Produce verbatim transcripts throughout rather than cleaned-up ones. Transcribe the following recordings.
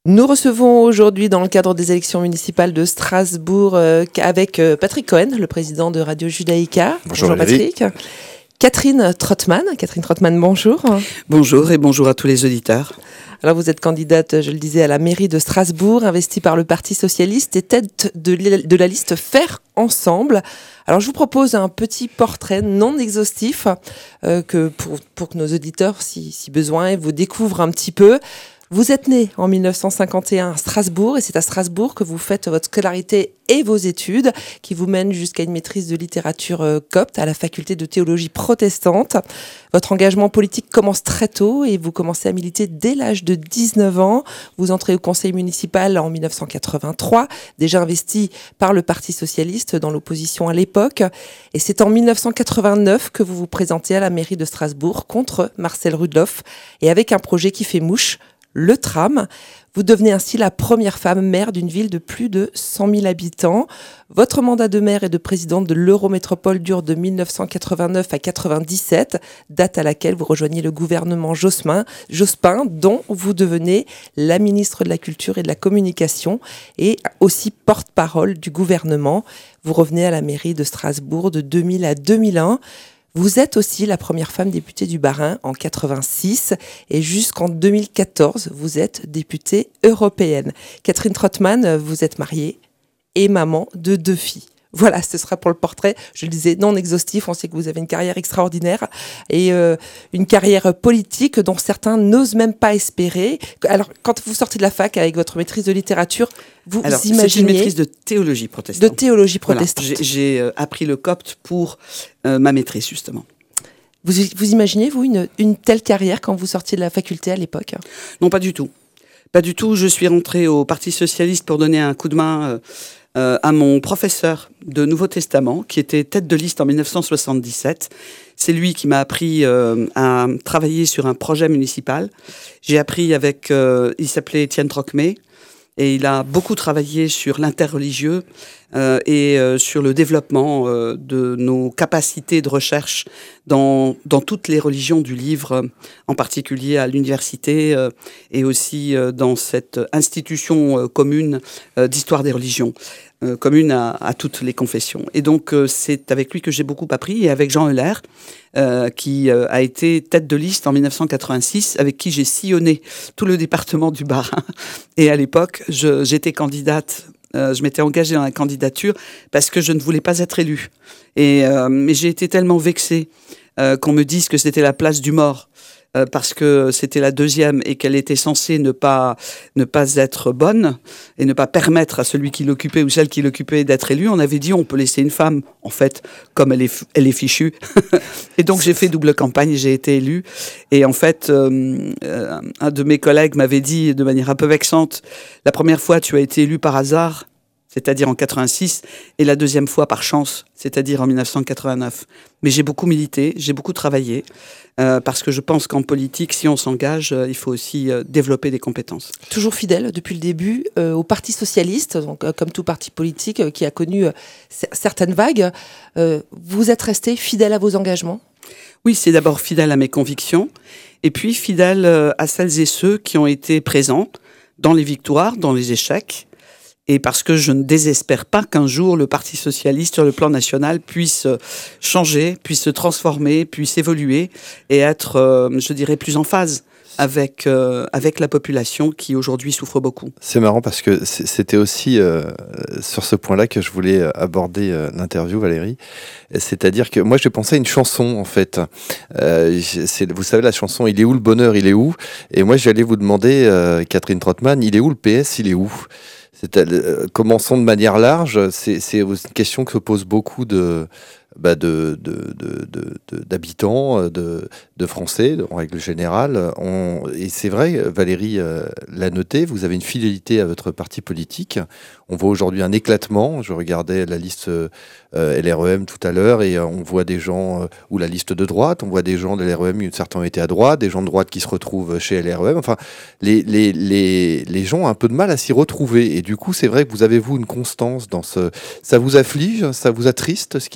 Nous recevons aujourd'hui, dans le cadre des élections municipales de Strasbourg, euh, avec euh, Patrick Cohen, le président de Radio Judaïka. Bonjour, bonjour Patrick. Catherine Trottmann. Catherine Trottmann, bonjour. Bonjour et bonjour à tous les auditeurs. Alors vous êtes candidate, je le disais, à la mairie de Strasbourg, investie par le Parti Socialiste et tête de, de la liste Faire Ensemble. Alors je vous propose un petit portrait non exhaustif euh, que pour, pour que nos auditeurs, si, si besoin, vous découvrent un petit peu. Vous êtes né en mille neuf cent cinquante et un à Strasbourg et c'est à Strasbourg que vous faites votre scolarité et vos études qui vous mènent jusqu'à une maîtrise de littérature euh, copte à la faculté de théologie protestante. Votre engagement politique commence très tôt et vous commencez à militer dès l'âge de dix-neuf ans. Vous entrez au conseil municipal en mille neuf cent quatre-vingt-trois, déjà investi par le Parti Socialiste dans l'opposition à l'époque. Et c'est en mille neuf cent quatre-vingt-neuf que vous vous présentez à la mairie de Strasbourg contre Marcel Rudloff et avec un projet qui fait mouche, le tram. Vous devenez ainsi la première femme maire d'une ville de plus de cent mille habitants. Votre mandat de maire et de présidente de l'Eurométropole dure de mille neuf cent quatre-vingt-neuf à quatre-vingt-dix-sept, date à laquelle vous rejoignez le gouvernement Jospin, Jospin, dont vous devenez la ministre de la Culture et de la Communication et aussi porte-parole du gouvernement. Vous revenez à la mairie de Strasbourg de deux mille à deux mille un. Vous êtes aussi la première femme députée du Bas-Rhin en quatre-vingt-six et jusqu'en deux mille quatorze, vous êtes députée européenne. Catherine Trottmann, vous êtes mariée et maman de deux filles. Voilà, ce sera pour le portrait, je le disais, non exhaustif. On sait que vous avez une carrière extraordinaire et euh, une carrière politique dont certains n'osent même pas espérer. Alors, quand vous sortez de la fac avec votre maîtrise de littérature, vous Alors, imaginez... c'est une maîtrise de théologie protestante. De théologie protestante. Voilà, j'ai, j'ai euh, appris le copte pour euh, ma maîtrise, justement. Vous, vous imaginez, vous, une, une telle carrière quand vous sortiez de la faculté à l'époque ? Non, pas du tout. Pas du tout. Je suis rentrée au Parti Socialiste pour donner un coup de main... Euh, Euh, à mon professeur de Nouveau Testament, qui était tête de liste en mille neuf cent soixante-dix-sept. C'est lui qui m'a appris euh, à travailler sur un projet municipal. J'ai appris avec... Euh, il s'appelait Étienne Trocmé, et il a beaucoup travaillé sur l'interreligieux euh, et euh, sur le développement euh, de nos capacités de recherche dans, dans toutes les religions du livre, en particulier à l'université euh, et aussi euh, dans cette institution euh, commune euh, d'histoire des religions, euh, commune à, à toutes les confessions. Et donc euh, c'est avec lui que j'ai beaucoup appris, et avec Jean Euler, Euh, qui euh, a été tête de liste en mille neuf cent quatre-vingt-six, avec qui j'ai sillonné tout le département du Bas-Rhin. Et à l'époque, je, j'étais candidate, euh, je m'étais engagée dans la candidature parce que je ne voulais pas être élue. Et, euh, mais j'ai été tellement vexée euh, qu'on me dise que c'était la place du mort, euh, parce que c'était la deuxième et qu'elle était censée ne pas, ne pas être bonne et ne pas permettre à celui qui l'occupait ou celle qui l'occupait d'être élu. On avait dit on peut laisser une femme, en fait, comme elle est, elle est fichue. Et donc j'ai fait double campagne et j'ai été élue. Et en fait, euh, euh, un de mes collègues m'avait dit de manière un peu vexante, la première fois tu as été élu par hasard, c'est-à-dire en quatre-vingt-six, et la deuxième fois par chance, c'est-à-dire en mille neuf cent quatre-vingt-neuf. Mais j'ai beaucoup milité, j'ai beaucoup travaillé, euh, parce que je pense qu'en politique, si on s'engage, euh, il faut aussi euh, développer des compétences. Toujours fidèle depuis le début euh, au Parti Socialiste, donc, euh, comme tout parti politique euh, qui a connu euh, c- certaines vagues, euh, vous êtes resté fidèle à vos engagements ? Oui, c'est d'abord fidèle à mes convictions, et puis fidèle euh, à celles et ceux qui ont été présents dans les victoires, dans les échecs, et parce que je ne désespère pas qu'un jour le Parti Socialiste sur le plan national puisse changer, puisse se transformer, puisse évoluer et être, euh, je dirais, plus en phase avec, euh, avec la population qui aujourd'hui souffre beaucoup. C'est marrant parce que c'était aussi euh, sur ce point-là que je voulais aborder euh, l'interview, Valérie. C'est-à-dire que moi, j'ai pensé à une chanson, en fait. Euh, c'est, vous savez, la chanson « Il est où le bonheur, il est où ?» Et moi, j'allais vous demander, euh, Catherine Trottmann, « Il est où le P S, il est où ?» C'est, euh, commençons de manière large. C'est, c'est une question que se posent beaucoup de... Bah de, de, de, de, de, d'habitants, de, de Français, en règle générale. On, et c'est vrai, Valérie euh, l'a noté, vous avez une fidélité à votre parti politique. On voit aujourd'hui un éclatement. Je regardais la liste euh, L R E M tout à l'heure et euh, on voit des gens, euh, ou la liste de droite, on voit des gens de L R E M, certains ont été à droite, des gens de droite qui se retrouvent chez L R E M. Enfin, les, les, les, les gens ont un peu de mal à s'y retrouver. Et du coup, c'est vrai que vous avez, vous, une constance dans ce... Ça vous afflige, ça vous attriste, ce qui se passe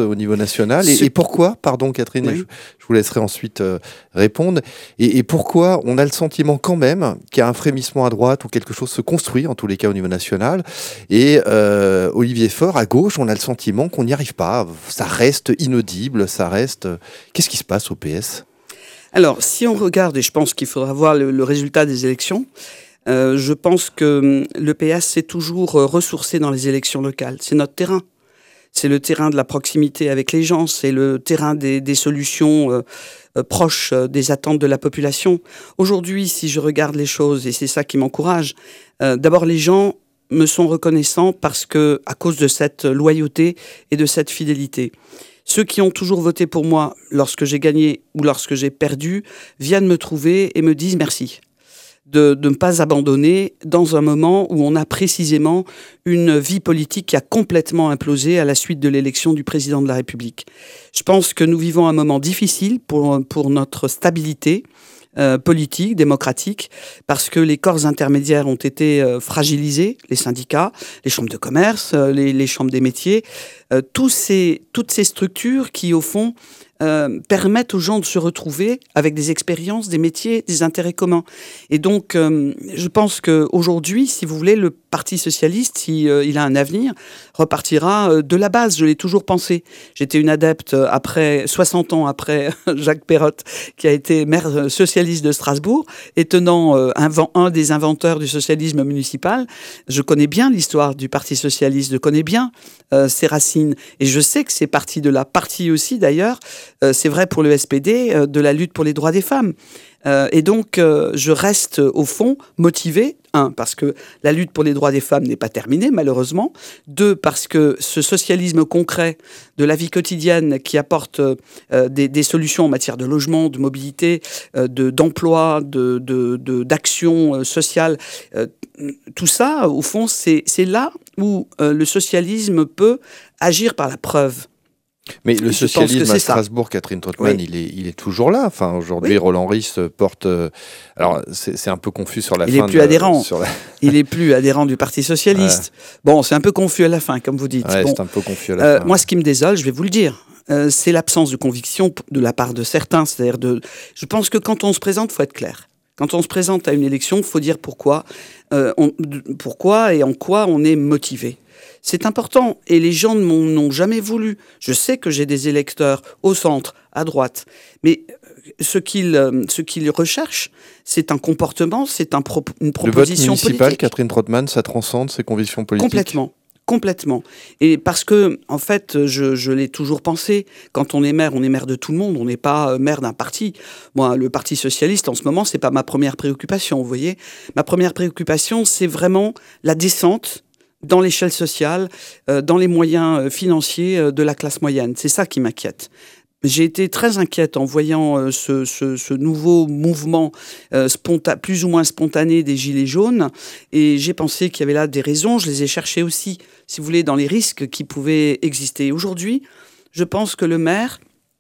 au niveau national. Et, et pourquoi, pardon Catherine, oui. je, je vous laisserai ensuite euh, répondre, et, et pourquoi on a le sentiment quand même qu'il y a un frémissement à droite ou quelque chose se construit, en tous les cas au niveau national, et euh, Olivier Faure, à gauche, on a le sentiment qu'on n'y arrive pas, ça reste inaudible, ça reste... Qu'est-ce qui se passe au P S ? Alors, si on regarde, et je pense qu'il faudra voir le, le résultat des élections, euh, je pense que le P S s'est toujours ressourcé dans les élections locales. C'est notre terrain. C'est le terrain de la proximité avec les gens, c'est le terrain des, des solutions euh, euh, proches des attentes de la population. Aujourd'hui, si je regarde les choses, et c'est ça qui m'encourage, euh, d'abord les gens me sont reconnaissants parce que, à cause de cette loyauté et de cette fidélité. Ceux qui ont toujours voté pour moi lorsque j'ai gagné ou lorsque j'ai perdu viennent me trouver et me disent merci. De, de ne pas abandonner dans un moment où on a précisément une vie politique qui a complètement implosé à la suite de l'élection du président de la République. Je pense que nous vivons un moment difficile pour, pour notre stabilité euh, politique, démocratique, parce que les corps intermédiaires ont été euh, fragilisés, les syndicats, les chambres de commerce, euh, les, les chambres des métiers, euh, tous ces, toutes ces structures qui, au fond, Euh, permettent aux gens de se retrouver avec des expériences, des métiers, des intérêts communs. Et donc, euh, je pense qu'aujourd'hui, si vous voulez, le Parti socialiste, si euh, il a un avenir, repartira euh, de la base. Je l'ai toujours pensé. J'étais une adepte euh, après soixante ans après Jacques Perrotte, qui a été maire socialiste de Strasbourg, et tenant euh, un, un des inventeurs du socialisme municipal. Je connais bien l'histoire du Parti socialiste, je connais bien euh, ses racines, et je sais que c'est parti de là, parti aussi d'ailleurs. Euh, c'est vrai pour le S P D, euh, de la lutte pour les droits des femmes. Euh, et donc, euh, je reste, au fond, motivée. Un, parce que la lutte pour les droits des femmes n'est pas terminée, malheureusement. Deux, parce que ce socialisme concret de la vie quotidienne qui apporte euh, des, des solutions en matière de logement, de mobilité, euh, de, d'emploi, de, de, de, d'action euh, sociale, euh, tout ça, au fond, c'est, c'est là où euh, le socialisme peut agir par la preuve. Mais le socialisme à Strasbourg, ça. Catherine Trottmann, oui. il, est, il est toujours là. Enfin, aujourd'hui, oui. Roland Ries porte... Euh, alors, c'est, c'est un peu confus sur la il fin. Il est plus de, adhérent. Sur la... il est plus adhérent du Parti socialiste. Ouais. Bon, c'est un peu confus à la fin, comme vous dites. Ouais, bon. c'est un peu confus à la euh, fin. Moi, ce qui me désole, je vais vous le dire, euh, c'est l'absence de conviction de la part de certains. C'est-à-dire de... Je pense que quand on se présente, il faut être clair. Quand on se présente à une élection, il faut dire pourquoi, euh, on, pourquoi et en quoi on est motivé. C'est important et les gens ne m'en ont jamais voulu. Je sais que j'ai des électeurs au centre, à droite, mais ce qu'ils, ce qu'ils recherchent, c'est un comportement, c'est un pro, une proposition politique. Le vote municipal, Catherine Trottmann, ça transcende ses convictions politiques. Complètement. Complètement. Et parce que, en fait, je, je l'ai toujours pensé, quand on est maire, on est maire de tout le monde, on n'est pas maire d'un parti. Moi, le Parti socialiste, en ce moment, c'est pas ma première préoccupation, vous voyez. Ma première préoccupation, c'est vraiment la descente dans l'échelle sociale, euh, dans les moyens financiers euh, de la classe moyenne. C'est ça qui m'inquiète. J'ai été très inquiète en voyant euh, ce, ce, ce nouveau mouvement euh, sponta- plus ou moins spontané des Gilets jaunes, et j'ai pensé qu'il y avait là des raisons. Je les ai cherchées aussi, si vous voulez, dans les risques qui pouvaient exister. Aujourd'hui, je pense que le maire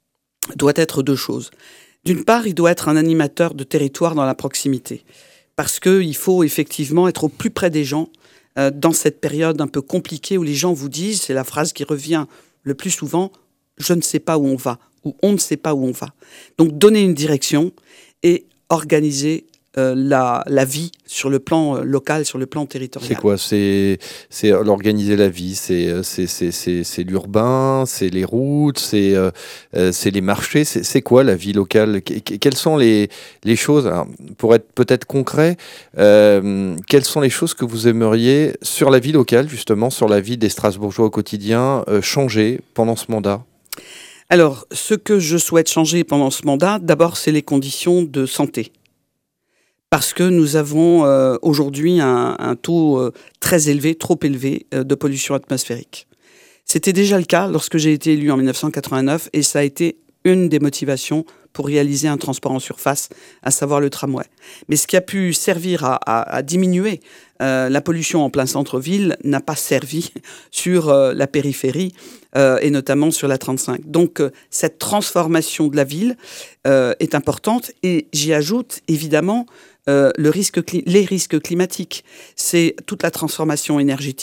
doit être deux choses. D'une part, il doit être un animateur de territoire dans la proximité, parce qu'il faut effectivement être au plus près des gens, Euh, dans cette période un peu compliquée où les gens vous disent, c'est la phrase qui revient le plus souvent, je ne sais pas où on va, ou on ne sait pas où on va. Donc donner une direction et organiser euh, la, la vie sur le plan euh, local, sur le plan territorial. C'est quoi ? C'est, c'est l'organiser la vie, c'est, c'est, c'est, c'est, c'est l'urbain, c'est les routes, c'est, euh, c'est les marchés, c'est, c'est quoi la vie locale ? Quelles sont les, les choses, alors, pour être peut-être concret, euh, quelles sont les choses que vous aimeriez, sur la vie locale justement, sur la vie des Strasbourgeois au quotidien, euh, changer pendant ce mandat ? Alors, ce que je souhaite changer pendant ce mandat, d'abord, c'est les conditions de santé. Parce que nous avons euh, aujourd'hui un, un taux euh, très élevé, trop élevé, euh, de pollution atmosphérique. C'était déjà le cas lorsque j'ai été élu en dix-neuf cent quatre-vingt-neuf, et ça a été une des motivations pour réaliser un transport en surface, à savoir le tramway. Mais ce qui a pu servir à, à, à diminuer euh, la pollution en plein centre-ville n'a pas servi sur euh, la périphérie, euh, et notamment sur la trente-cinq. Donc euh, cette transformation de la ville euh, est importante, et j'y ajoute évidemment Euh, le risque, les risques climatiques. C'est toute la transformation énergétique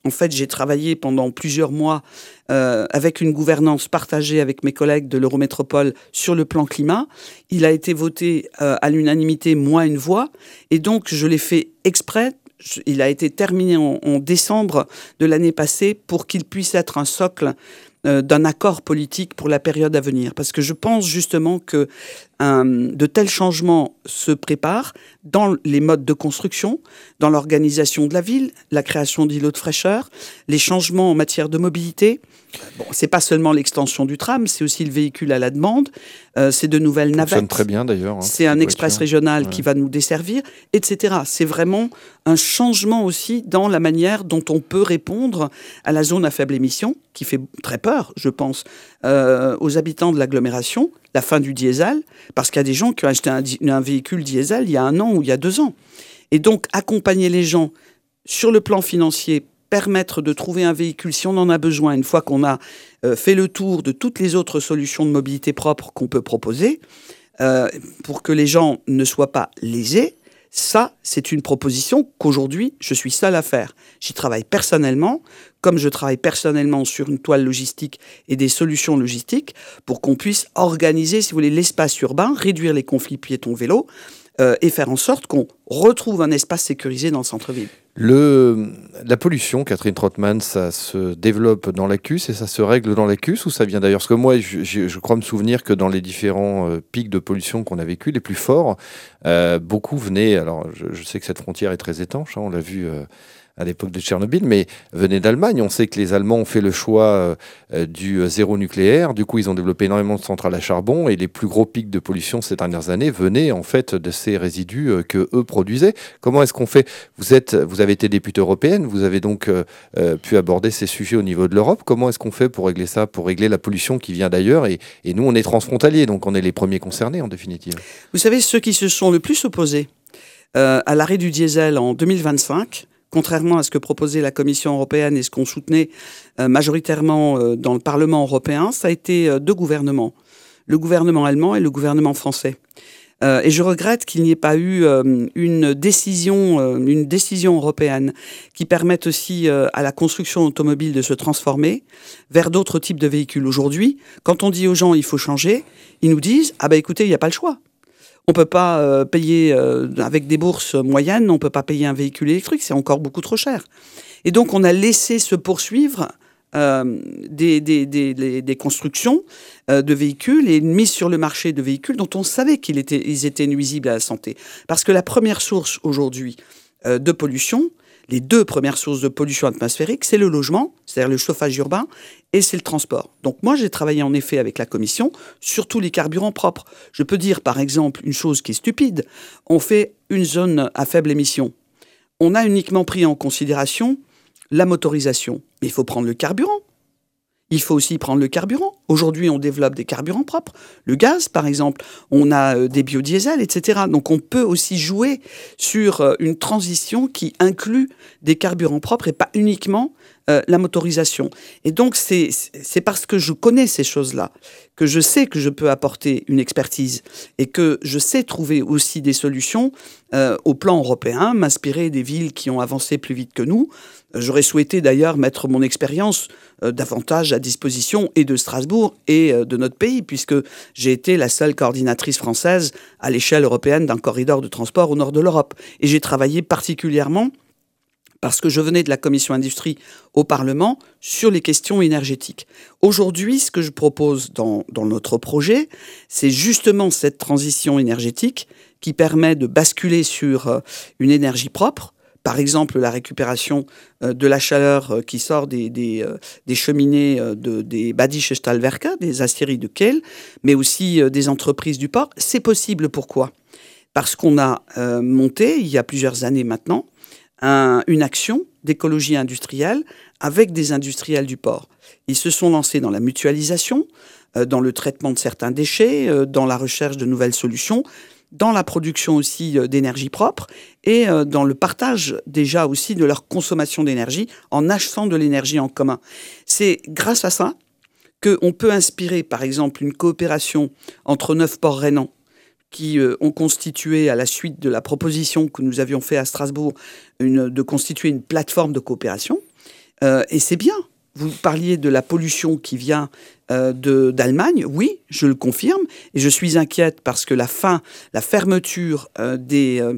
En fait, j'ai travaillé pendant plusieurs mois euh, avec une gouvernance partagée avec mes collègues de l'Eurométropole sur le plan climat. Il a été voté euh, à l'unanimité, moins une voix. Et donc, je l'ai fait exprès. Il a été terminé en, en décembre de l'année passée pour qu'il puisse être un socle euh, d'un accord politique pour la période à venir. Parce que je pense justement que un, de tels changements se préparent dans les modes de construction, dans l'organisation de la ville, la création d'îlots de fraîcheur, les changements en matière de mobilité. Bon, c'est pas seulement l'extension du tram, c'est aussi le véhicule à la demande, euh, c'est de nouvelles navettes. Ça fonctionne très bien d'ailleurs. Hein, c'est un express régional ouais. qui va nous desservir, et cetera. C'est vraiment un changement aussi dans la manière dont on peut répondre à la zone à faible émission, qui fait très peur, je pense, euh, aux habitants de l'agglomération, la fin du diesel, parce qu'il y a des gens qui ont acheté un, un véhicule diesel il y a un an ou il y a deux ans. Et donc, accompagner les gens sur le plan financier, permettre de trouver un véhicule si on en a besoin, une fois qu'on a euh, fait le tour de toutes les autres solutions de mobilité propre qu'on peut proposer, euh, pour que les gens ne soient pas lésés, ça, c'est une proposition qu'aujourd'hui, je suis seul à faire. J'y travaille personnellement, comme je travaille personnellement sur une toile logistique et des solutions logistiques, pour qu'on puisse organiser, si vous voulez, l'espace urbain, réduire les conflits piétons-vélos, euh, et faire en sorte qu'on retrouve un espace sécurisé dans le centre-ville. Le, la pollution, Catherine Trottmann, ça se développe dans l'A C U S et ça se règle dans l'A C U S ou ça vient d'ailleurs? Parce que moi, je, je, je crois me souvenir que dans les différents euh, pics de pollution qu'on a vécu, les plus forts, euh, beaucoup venaient, alors je, je sais que cette frontière est très étanche, hein, on l'a vu euh, à l'époque de Tchernobyl, mais venaient d'Allemagne. On sait que les Allemands ont fait le choix euh, du zéro nucléaire. Du coup, ils ont développé énormément de centrales à charbon et les plus gros pics de pollution ces dernières années venaient en fait de ces résidus euh, que eux produisaient. Comment est-ce qu'on fait? Vous êtes, vous avez été députée européenne, vous avez donc euh, euh, pu aborder ces sujets au niveau de l'Europe. Comment est-ce qu'on fait pour régler ça, pour régler la pollution qui vient d'ailleurs? Et, et nous, on est transfrontaliers, donc on est les premiers concernés en définitive. Vous savez, ceux qui se sont le plus opposés euh, à l'arrêt du diesel en deux mille vingt-cinq, contrairement à ce que proposait la Commission européenne et ce qu'on soutenait euh, majoritairement euh, dans le Parlement européen, ça a été euh, deux gouvernements, le gouvernement allemand et le gouvernement français. Euh, et je regrette qu'il n'y ait pas eu euh, une décision, euh, une décision européenne qui permette aussi euh, à la construction automobile de se transformer vers d'autres types de véhicules. Aujourd'hui, quand on dit aux gens il faut changer, ils nous disent ah ben écoutez, il n'y a pas le choix. On ne peut pas euh, payer, euh, avec des bourses moyennes, on ne peut pas payer un véhicule électrique, c'est encore beaucoup trop cher. Et donc, on a laissé se poursuivre euh, des, des, des, des constructions euh, de véhicules et une mise sur le marché de véhicules dont on savait qu'ils étaient, ils étaient nuisibles à la santé. Parce que la première source aujourd'hui euh, de pollution, les deux premières sources de pollution atmosphérique, c'est le logement, c'est-à-dire le chauffage urbain, et c'est le transport. Donc moi, j'ai travaillé en effet avec la Commission sur tous les carburants propres. Je peux dire, par exemple, une chose qui est stupide. On fait une zone à faible émission. On a uniquement pris en considération la motorisation. Mais il faut prendre le carburant. Il faut aussi prendre le carburant. Aujourd'hui, on développe des carburants propres. Le gaz, par exemple. On a euh, des biodiesels, et cetera. Donc, on peut aussi jouer sur euh, une transition qui inclut des carburants propres et pas uniquement euh, la motorisation. Et donc, c'est, c'est parce que je connais ces choses-là que je sais que je peux apporter une expertise et que je sais trouver aussi des solutions euh, au plan européen, m'inspirer des villes qui ont avancé plus vite que nous. J'aurais souhaité d'ailleurs mettre mon expérience euh, davantage à disposition et de Strasbourg et euh, de notre pays, puisque j'ai été la seule coordinatrice française à l'échelle européenne d'un corridor de transport au nord de l'Europe. Et j'ai travaillé particulièrement, parce que je venais de la Commission Industrie au Parlement, sur les questions énergétiques. Aujourd'hui, ce que je propose dans, dans notre projet, c'est justement cette transition énergétique qui permet de basculer sur euh, une énergie propre. Par exemple, la récupération euh, de la chaleur euh, qui sort des, des, euh, des cheminées euh, de, des Badische Stahlwerke, des aciéries de Kehl, mais aussi euh, des entreprises du port. C'est possible, pourquoi? Parce qu'on a euh, monté, il y a plusieurs années maintenant, un, une action d'écologie industrielle avec des industriels du port. Ils se sont lancés dans la mutualisation, euh, dans le traitement de certains déchets, euh, dans la recherche de nouvelles solutions, dans la production aussi d'énergie propre et dans le partage déjà aussi de leur consommation d'énergie en achetant de l'énergie en commun. C'est grâce à ça qu'on peut inspirer par exemple une coopération entre neuf ports rhénans qui ont constitué à la suite de la proposition que nous avions faite à Strasbourg une, de constituer une plateforme de coopération. Euh, et c'est bien. Vous parliez de la pollution qui vient euh, de, d'Allemagne. Oui, je le confirme. Et je suis inquiète parce que la fin, la fermeture euh, des... Euh,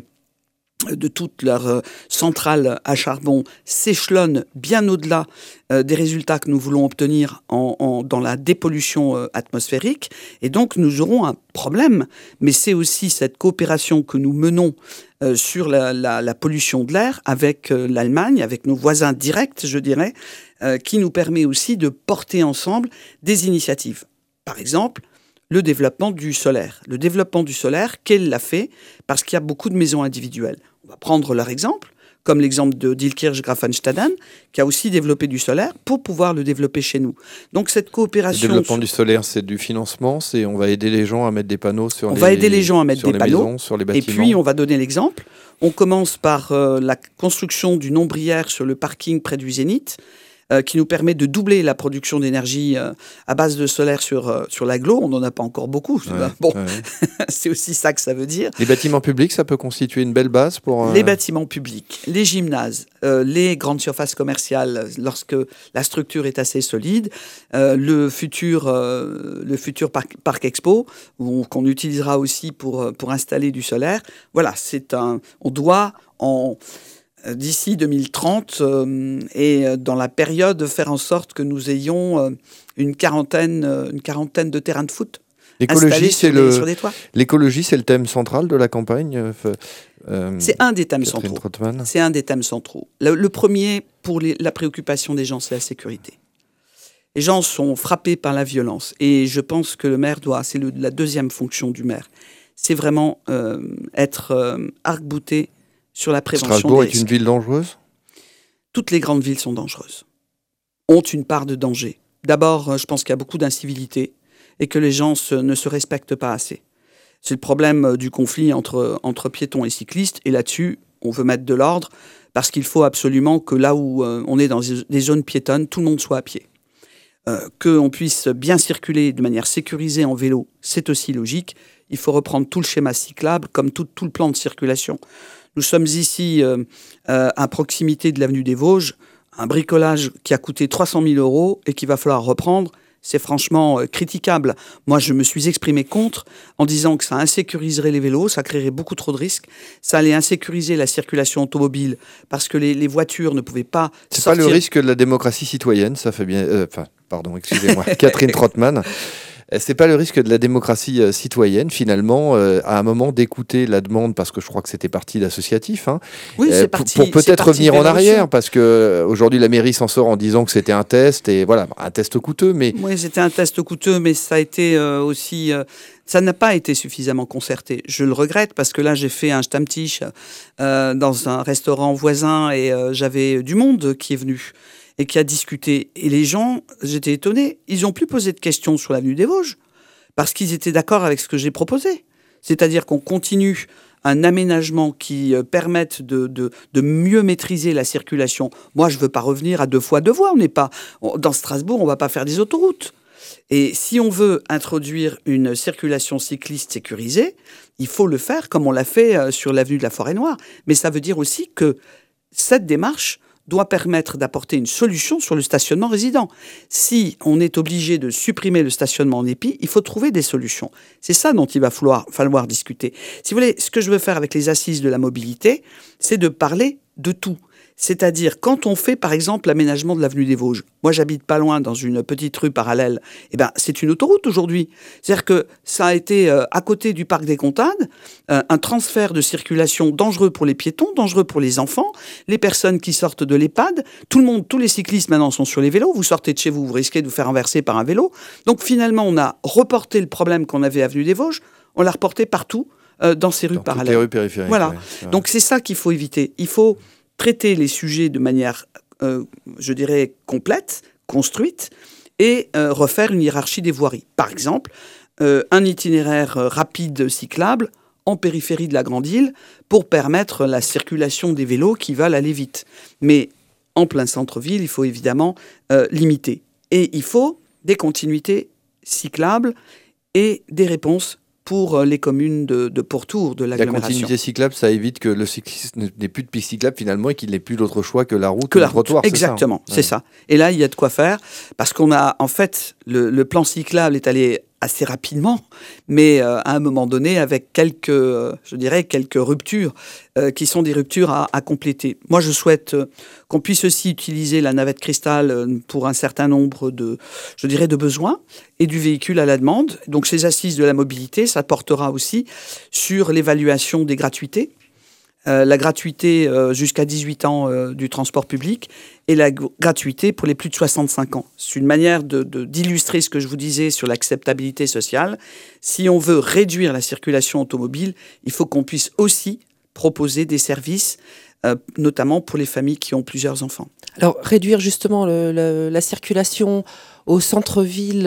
de toutes leurs euh, centrales à charbon s'échelonne bien au-delà euh, des résultats que nous voulons obtenir en, en, dans la dépollution euh, atmosphérique. Et donc, nous aurons un problème. Mais c'est aussi cette coopération que nous menons euh, sur la, la, la pollution de l'air avec euh, l'Allemagne, avec nos voisins directs, je dirais, euh, qui nous permet aussi de porter ensemble des initiatives. Par exemple, le développement du solaire. Le développement du solaire, qu'elle l'a fait parce qu'il y a beaucoup de maisons individuelles. On va prendre leur exemple, comme l'exemple de Dielkirch Grafenstaden, qui a aussi développé du solaire pour pouvoir le développer chez nous. Donc cette coopération... Le développement du solaire, c'est du financement, c'est on va aider les gens à mettre des panneaux sur on les va aider les gens à mettre sur des les panneaux, maisons, sur les et bâtiments. puis on va donner l'exemple. On commence par euh, la construction d'une ombrière sur le parking près du Zénith, Euh, qui nous permet de doubler la production d'énergie euh, à base de solaire sur, euh, sur l'agglo. On n'en a pas encore beaucoup. Ouais, ben, bon, ouais. c'est aussi ça que ça veut dire. Les bâtiments publics, ça peut constituer une belle base pour... Euh... Les bâtiments publics, les gymnases, euh, les grandes surfaces commerciales, lorsque la structure est assez solide, euh, le futur, euh, le futur parc, parc expo, où, qu'on utilisera aussi pour, pour installer du solaire. Voilà, c'est un... On doit en... d'ici deux mille trente euh, et dans la période faire en sorte que nous ayons euh, une quarantaine, euh, une quarantaine de terrains de foot L'écologie, c'est sur, le... des, sur des toits. L'écologie, c'est le thème central de la campagne. Euh, c'est un des thèmes Catherine centraux. Trottmann. C'est un des thèmes centraux. Le, le premier, pour les, la préoccupation des gens, c'est la sécurité. Les gens sont frappés par la violence et je pense que le maire doit, c'est le, la deuxième fonction du maire, c'est vraiment euh, être euh, arc-bouté sur la prévention Strasbourg des est une ville dangereuse ? Toutes les grandes villes sont dangereuses, ont une part de danger. D'abord, je pense qu'il y a beaucoup d'incivilité et que les gens se, ne se respectent pas assez. C'est le problème du conflit entre, entre piétons et cyclistes, et là-dessus, on veut mettre de l'ordre parce qu'il faut absolument que là où euh, on est dans des zones piétonnes, tout le monde soit à pied. Euh, qu'on puisse bien circuler de manière sécurisée en vélo, c'est aussi logique. Il faut reprendre tout le schéma cyclable comme tout, tout le plan de circulation. Nous sommes ici euh, euh, à proximité de l'avenue des Vosges, un bricolage qui a coûté trois cent mille euros et qu'il va falloir reprendre. C'est franchement euh, critiquable. Moi, je me suis exprimé contre en disant que ça insécuriserait les vélos, ça créerait beaucoup trop de risques, ça allait insécuriser la circulation automobile parce que les, les voitures ne pouvaient pas C'est sortir... pas le risque de la démocratie citoyenne, ça fait bien... Enfin, euh, pardon, excusez-moi, Catherine Trottmann. C'est pas le risque de la démocratie euh, citoyenne, finalement, euh, à un moment d'écouter la demande, parce que je crois que c'était parti d'associatif, hein, oui, euh, c'est pour, parti, pour peut-être revenir en arrière, révolution. parce que euh, aujourd'hui la mairie s'en sort en disant que c'était un test, et voilà, un test coûteux, mais... Oui, c'était un test coûteux, mais ça a été euh, aussi... Euh, ça n'a pas été suffisamment concerté. Je le regrette, parce que là, j'ai fait un Stammtisch euh, dans un restaurant voisin, et euh, j'avais du monde qui est venu et qui a discuté. Et les gens, j'étais étonné, ils n'ont plus posé de questions sur l'avenue des Vosges, parce qu'ils étaient d'accord avec ce que j'ai proposé. C'est-à-dire qu'on continue un aménagement qui euh, permette de, de, de mieux maîtriser la circulation. Moi, je ne veux pas revenir à deux fois deux voies. On n'est pas, on, dans Strasbourg, on ne va pas faire des autoroutes. Et si on veut introduire une circulation cycliste sécurisée, il faut le faire comme on l'a fait euh, sur l'avenue de la Forêt-Noire. Mais ça veut dire aussi que cette démarche doit permettre d'apporter une solution sur le stationnement résident. Si on est obligé de supprimer le stationnement en épi, il faut trouver des solutions. C'est ça dont il va falloir, falloir discuter. Si vous voulez, ce que je veux faire avec les assises de la mobilité, c'est de parler de tout. C'est-à-dire, quand on fait, par exemple, l'aménagement de l'avenue des Vosges, moi, j'habite pas loin, dans une petite rue parallèle, eh ben, c'est une autoroute aujourd'hui. C'est-à-dire que ça a été, euh, à côté du parc des Comtades, euh, un transfert de circulation dangereux pour les piétons, dangereux pour les enfants, les personnes qui sortent de l'EHPAD, tout le monde, tous les cyclistes maintenant sont sur les vélos, vous sortez de chez vous, vous risquez de vous faire renverser par un vélo. Donc, finalement, on a reporté le problème qu'on avait avenue des Vosges, on l'a reporté partout, euh, dans ces rues dans parallèles. Toutes les rues périphériques. Voilà. Ouais, c'est Donc, c'est ça qu'il faut éviter. Il faut traiter les sujets de manière, euh, je dirais, complète, construite, et euh, refaire une hiérarchie des voiries. Par exemple, euh, un itinéraire euh, rapide cyclable en périphérie de la grande île pour permettre la circulation des vélos qui veulent aller vite. Mais en plein centre-ville, il faut évidemment euh, limiter. Et il faut des continuités cyclables et des réponses pour les communes de, de pourtour de La l'agglomération. continuité cyclable, ça évite que le cycliste n'ait plus de piste cyclable finalement et qu'il n'ait plus d'autre choix que la route que ou la le trottoir. route. Exactement, c'est ça, hein. c'est ça. Et là, il y a de quoi faire parce qu'on a, en fait, le, le plan cyclable est allé assez rapidement, mais euh, à un moment donné, avec quelques, euh, je dirais, quelques ruptures euh, qui sont des ruptures à, à compléter. Moi, je souhaite euh, qu'on puisse aussi utiliser la navette cristal euh, pour un certain nombre de, je dirais, de besoins et du véhicule à la demande. Donc, ces assises de la mobilité, ça portera aussi sur l'évaluation des gratuités. Euh, la gratuité euh, jusqu'à dix-huit ans euh, du transport public et la g- gratuité pour les plus de soixante-cinq ans. C'est une manière de, de, d'illustrer ce que je vous disais sur l'acceptabilité sociale. Si on veut réduire la circulation automobile, il faut qu'on puisse aussi proposer des services, euh, notamment pour les familles qui ont plusieurs enfants. Alors, réduire justement le, le, la circulation au centre-ville,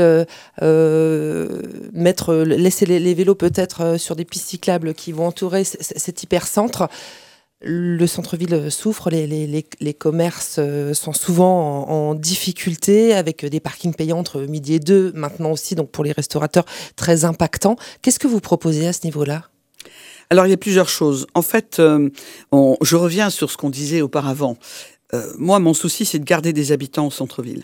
euh, mettre, laisser les, les vélos peut-être sur des pistes cyclables qui vont entourer c- c- cet hypercentre. Le centre-ville souffre, les, les, les, les commerces sont souvent en, en difficulté avec des parkings payants entre midi et deux, maintenant aussi, donc pour les restaurateurs, très impactant. Qu'est-ce que vous proposez à ce niveau-là ? Alors, il y a plusieurs choses. En fait, euh, on, je reviens sur ce qu'on disait auparavant. Euh, moi, mon souci, c'est de garder des habitants au centre-ville.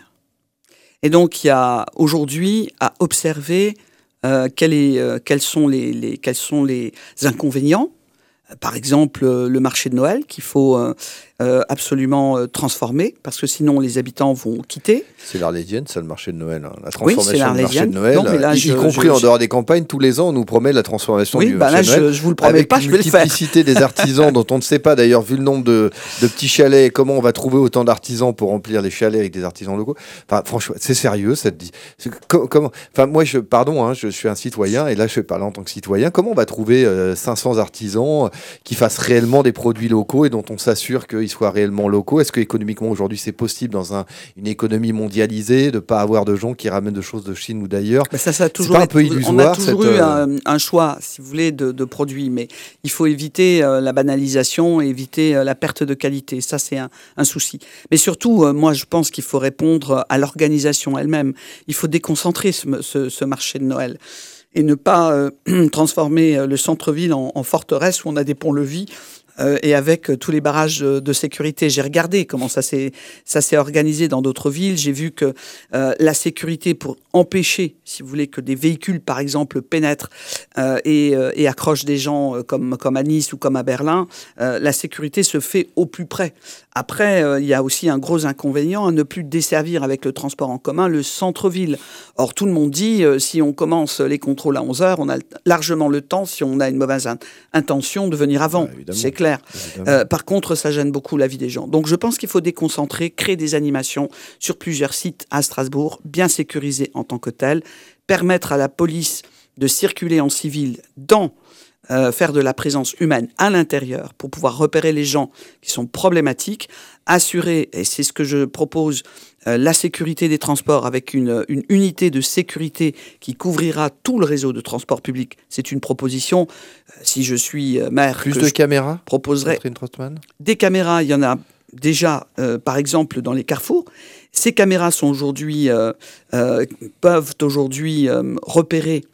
Et donc, il y a aujourd'hui à observer euh, quel est, euh, quels sont les, les, quels sont les inconvénients. Par exemple, euh, le marché de Noël qu'il faut euh, euh, absolument euh, transformer parce que sinon les habitants vont quitter. C'est l'Arlésienne, ça, le marché de Noël. Hein. La Oui, transformation c'est du marché l'Arlésienne. de Noël, Non, mais là, y, je- y compris je- en je- dehors des campagnes, tous les ans, on nous promet la transformation Oui, du bah marché là, de Noël. je, je vous le promets avec pas, une je vais le faire. multiplicité des artisans dont on ne sait pas d'ailleurs, vu le nombre de, de petits chalets, comment on va trouver autant d'artisans pour remplir les chalets avec des artisans locaux. Enfin, franchement, c'est sérieux, ça te dit. c'est- co- Comment, enfin, moi, je, pardon, hein, je suis un citoyen et là, je vais parler en tant que citoyen. Comment on va trouver euh, cinq cents artisans qui fassent réellement des produits locaux et dont on s'assure qu'ils soient réellement locaux? Est-ce que économiquement aujourd'hui c'est possible dans un, une économie mondialisée de pas avoir de gens qui ramènent de choses de Chine ou d'ailleurs? Bah ça, ça a C'est toujours pas un été- peu on a illusoire, toujours cette, eu euh, un, un choix, si vous voulez, de, de produits, mais il faut éviter euh, la banalisation et éviter euh, la perte de qualité. Ça, c'est un, un souci. Mais surtout, euh, moi, je pense qu'il faut répondre à l'organisation elle-même. Il faut déconcentrer ce, ce, ce marché de Noël et ne pas euh, transformer euh, le centre-ville en, en forteresse où on a des ponts-levis. Euh, et avec euh, tous les barrages de, de sécurité. J'ai regardé comment ça s'est, ça s'est organisé dans d'autres villes. J'ai vu que euh, la sécurité pour empêcher, si vous voulez, que des véhicules, par exemple, pénètrent euh, et, euh, et accrochent des gens euh, comme, comme à Nice ou comme à Berlin, euh, la sécurité se fait au plus près. Après, euh, il y a aussi un gros inconvénient à ne plus desservir avec le transport en commun le centre-ville. Or, tout le monde dit, euh, si on commence les contrôles à onze heures, on a largement le temps, si on a une mauvaise in- intention, de venir avant. Ah, évidemment. C'est clair. Euh, par contre, ça gêne beaucoup la vie des gens. Donc, je pense qu'il faut déconcentrer, créer des animations sur plusieurs sites à Strasbourg, bien sécurisés en tant que tels, permettre à la police de circuler en civil dans Euh, faire de la présence humaine à l'intérieur pour pouvoir repérer les gens qui sont problématiques, assurer, et c'est ce que je propose, euh, la sécurité des transports avec une, une unité de sécurité qui couvrira tout le réseau de transport public. C'est une proposition. Euh, si je suis euh, maire, Plus que de je caméras, proposerai Catherine Trottmann? des caméras. Il y en a déjà, euh, par exemple, dans les carrefours. Ces caméras sont aujourd'hui, euh, euh, peuvent aujourd'hui euh, repérer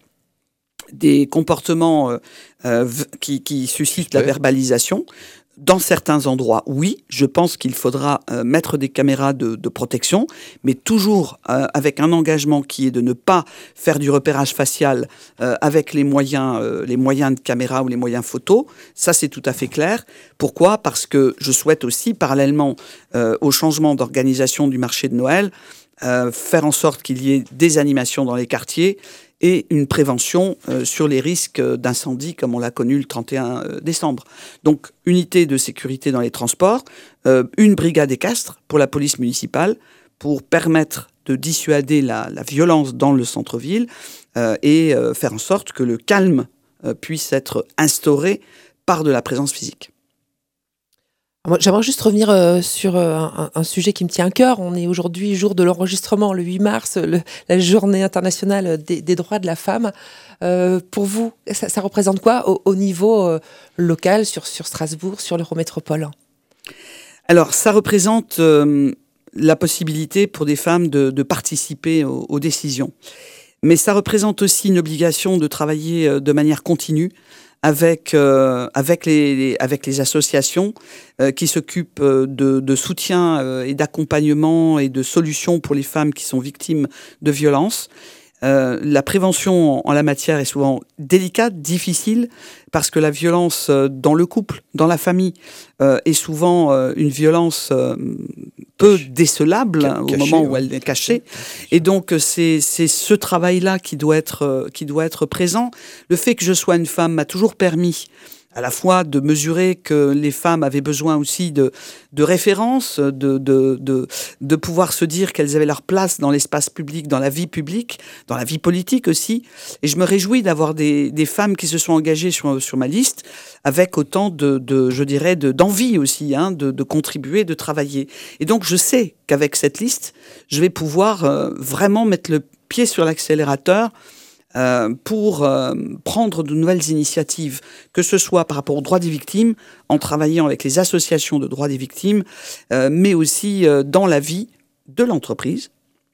des comportements euh, euh, v- qui, qui suscitent la Super. verbalisation. Dans certains endroits, oui, je pense qu'il faudra euh, mettre des caméras de, de protection, mais toujours euh, avec un engagement qui est de ne pas faire du repérage facial euh, avec les moyens, euh, les moyens de caméra ou les moyens photo. Ça, c'est tout à fait clair. Pourquoi ? Parce que je souhaite aussi, parallèlement euh, au changement d'organisation du marché de Noël, euh, faire en sorte qu'il y ait des animations dans les quartiers et une prévention euh, sur les risques d'incendie comme on l'a connu le trente et un décembre. Donc, unité de sécurité dans les transports, euh, une brigade équestre pour la police municipale pour permettre de dissuader la, la violence dans le centre-ville euh, et euh, faire en sorte que le calme euh, puisse être instauré par de la présence physique. Moi, j'aimerais juste revenir euh, sur euh, un, un sujet qui me tient à cœur. On est aujourd'hui jour de l'enregistrement, le huit mars, le, la journée internationale des, des droits de la femme. Euh, pour vous, ça, ça représente quoi au, au niveau euh, local, sur, sur Strasbourg, sur l'Eurométropole ? Alors, ça représente euh, la possibilité pour des femmes de, de participer aux, aux décisions. Mais ça représente aussi une obligation de travailler de manière continue avec, euh, avec, les, les, avec les associations euh, qui s'occupent de, de soutien euh, et d'accompagnement et de solutions pour les femmes qui sont victimes de violences. Euh, la prévention en, en la matière est souvent délicate, difficile, parce que la violence euh, dans le couple, dans la famille, euh, est souvent euh, une violence euh, peu décelable hein, au moment où elle est cachée. Et donc c'est, c'est ce travail-là qui doit être, euh, qui doit être présent. Le fait que je sois une femme m'a toujours permis à la fois de mesurer que les femmes avaient besoin aussi de, de références, de, de, de, de pouvoir se dire qu'elles avaient leur place dans l'espace public, dans la vie publique, dans la vie politique aussi. Et je me réjouis d'avoir des, des femmes qui se sont engagées sur, sur ma liste avec autant de, de je dirais, de, d'envie aussi, hein, de, de contribuer, de travailler. Et donc je sais qu'avec cette liste, je vais pouvoir euh, vraiment mettre le pied sur l'accélérateur Euh, pour euh, prendre de nouvelles initiatives, que ce soit par rapport aux droits des victimes, en travaillant avec les associations de droits des victimes, euh, mais aussi euh, dans la vie de l'entreprise.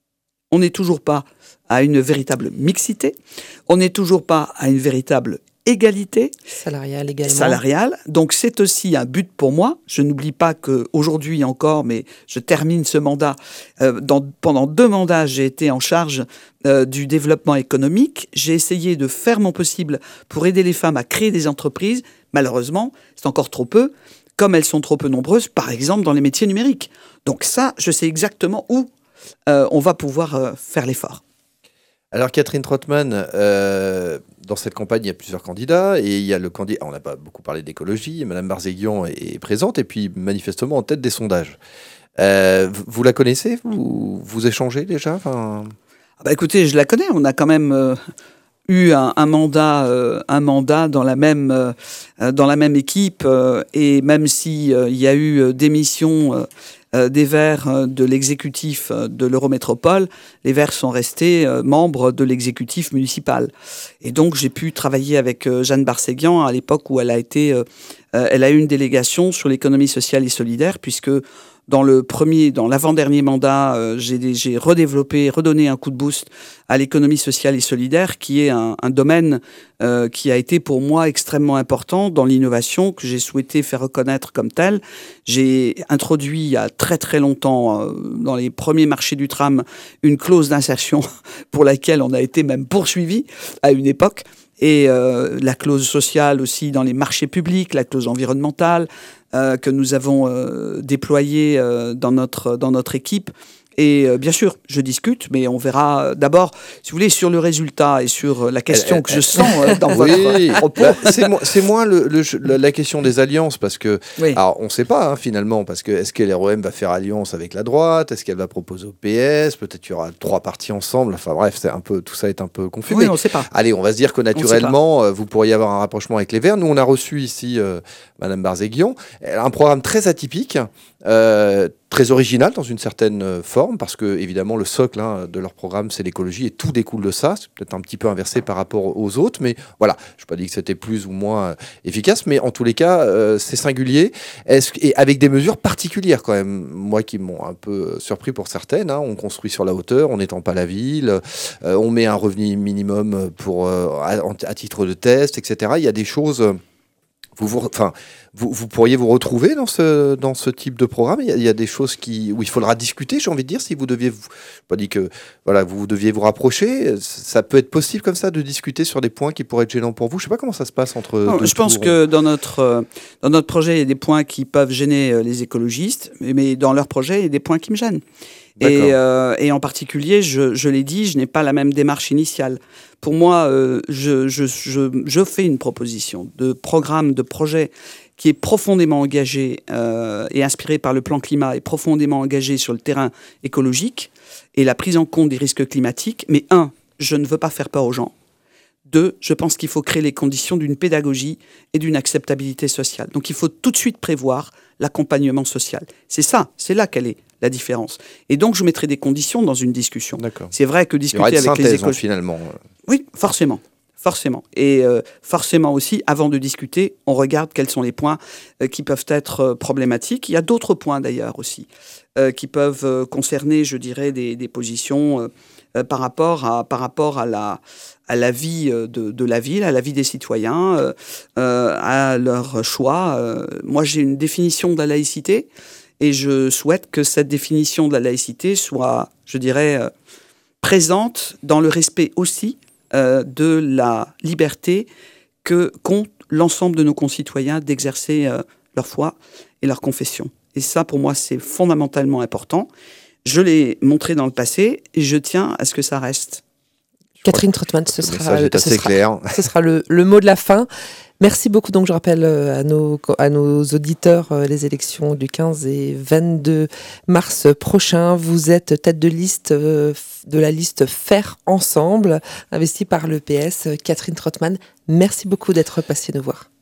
On n'est toujours pas à une véritable mixité, on n'est toujours pas à une véritable égalité salariale également. Salariale. Donc c'est aussi un but pour moi. Je n'oublie pas qu'aujourd'hui encore, mais je termine ce mandat. Euh, dans, pendant deux mandats, j'ai été en charge euh, du développement économique. J'ai essayé de faire mon possible pour aider les femmes à créer des entreprises. Malheureusement, c'est encore trop peu, comme elles sont trop peu nombreuses, par exemple dans les métiers numériques. Donc ça, je sais exactement où euh, on va pouvoir euh, faire l'effort. Alors Catherine Trottmann, euh, dans cette campagne, il y a plusieurs candidats et il y a le candidat. On n'a pas beaucoup parlé d'écologie. Madame Barzéguian est, est présente et puis manifestement en tête des sondages. Euh, vous la connaissez, vous, vous échangez déjà enfin... ah bah écoutez, je la connais. On a quand même euh, eu un, un mandat, euh, un mandat dans la même euh, dans la même équipe euh, et même si euh, il y a eu euh, démission. Euh, des Verts de l'exécutif de l'Eurométropole, les Verts sont restés membres de l'exécutif municipal. Et donc, j'ai pu travailler avec Jeanne Barzéguian à l'époque où elle a été, elle a eu une délégation sur l'économie sociale et solidaire, puisque dans le premier, dans l'avant-dernier mandat, euh, j'ai, j'ai redéveloppé, redonné un coup de boost à l'économie sociale et solidaire, qui est un, un domaine euh, qui a été pour moi extrêmement important dans l'innovation, que j'ai souhaité faire reconnaître comme tel. J'ai introduit il y a très très longtemps, euh, dans les premiers marchés du tram, une clause d'insertion pour laquelle on a été même poursuivi à une époque. Et euh, la clause sociale aussi dans les marchés publics, la clause environnementale euh, que nous avons euh, déployée euh, dans notre dans notre équipe. Et euh, bien sûr, je discute, mais on verra d'abord, si vous voulez, sur le résultat et sur la question que je sens euh, dans oui, votre propos. Bah, c'est, mo- c'est moins le, le, la, la question des alliances, parce que, oui. alors on ne sait pas hein, finalement, parce que est-ce que l'R O M va faire alliance avec la droite, est-ce qu'elle va proposer au P S, peut-être qu'il y aura trois partis ensemble, enfin bref, c'est un peu, tout ça est un peu confus. Oui, mais, on ne sait pas. Allez, on va se dire que naturellement, euh, vous pourriez avoir un rapprochement avec les Verts. Nous, on a reçu ici euh, Madame Barzéguian, elle a un programme très atypique, euh, très original dans une certaine forme, parce que évidemment le socle hein, de leur programme c'est l'écologie et tout découle de ça. C'est peut-être un petit peu inversé par rapport aux autres, mais voilà, je n'ai pas dit que c'était plus ou moins efficace, mais en tous les cas euh, c'est singulier. Est-ce, et avec des mesures particulières quand même, moi qui m'ont un peu surpris pour certaines. Hein, on construit sur la hauteur, on n'étend pas la ville, euh, on met un revenu minimum pour euh, à, à titre de test, et cetera. Il y a des choses. Vous, vous, enfin, vous, vous pourriez vous retrouver dans ce, dans ce type de programme. Il y, a, il y a des choses qui, où il faudra discuter, j'ai envie de dire, si vous deviez, vous, je pas dit que voilà, vous deviez vous rapprocher. Ça peut être possible comme ça de discuter sur des points qui pourraient être gênants pour vous. Je ne sais pas comment ça se passe entre. Non, je pense que dans notre, euh, dans notre projet, il y a des points qui peuvent gêner euh, les écologistes, mais, mais dans leur projet, il y a des points qui me gênent. Et, euh, et en particulier, je, je l'ai dit, je n'ai pas la même démarche initiale. Pour moi, euh, je, je, je, je fais une proposition de programme, de projet qui est profondément engagé euh, et inspiré par le plan climat et profondément engagé sur le terrain écologique et la prise en compte des risques climatiques. Mais un, je ne veux pas faire peur aux gens. Deux, je pense qu'il faut créer les conditions d'une pédagogie et d'une acceptabilité sociale. Donc il faut tout de suite prévoir l'accompagnement social. C'est ça, c'est là qu'elle est la différence. Et donc je mettrai des conditions dans une discussion. D'accord. C'est vrai que discuter avec avec les écologistes... finalement. Oui, forcément. Forcément. Et euh, forcément aussi, avant de discuter, on regarde quels sont les points euh, qui peuvent être euh, problématiques. Il y a d'autres points d'ailleurs aussi, euh, qui peuvent euh, concerner, je dirais, des, des positions... Euh, euh, par rapport à par rapport à la à la vie de, de la ville, à la vie des citoyens, euh, euh, à leur choix. Euh, moi, j'ai une définition de la laïcité et je souhaite que cette définition de la laïcité soit, je dirais, euh, présente dans le respect aussi euh, de la liberté que qu'ont l'ensemble de nos concitoyens d'exercer euh, leur foi et leur confession. Et ça, pour moi, c'est fondamentalement important. Je l'ai montré dans le passé et je tiens à ce que ça reste. Catherine Trottmann, ce sera, ce sera, clair. ce sera le, le mot de la fin. Merci beaucoup. Donc, je rappelle à nos, à nos auditeurs les élections du quinze et vingt-deux mars prochain. Vous êtes tête de liste de la liste Faire Ensemble, investie par l'E P S. Catherine Trottmann, merci beaucoup d'être passée nous voir.